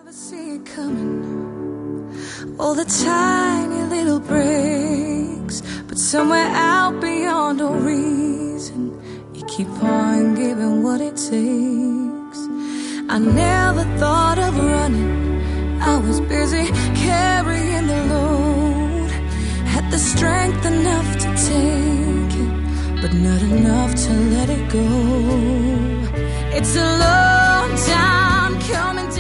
See it coming, all the tiny little breaks, but somewhere out beyond all reason, you keep on giving what it takes. I never thought of running, I was busy carrying the load. Had the strength enough to take it, but not enough to let it go. It's a long time coming down.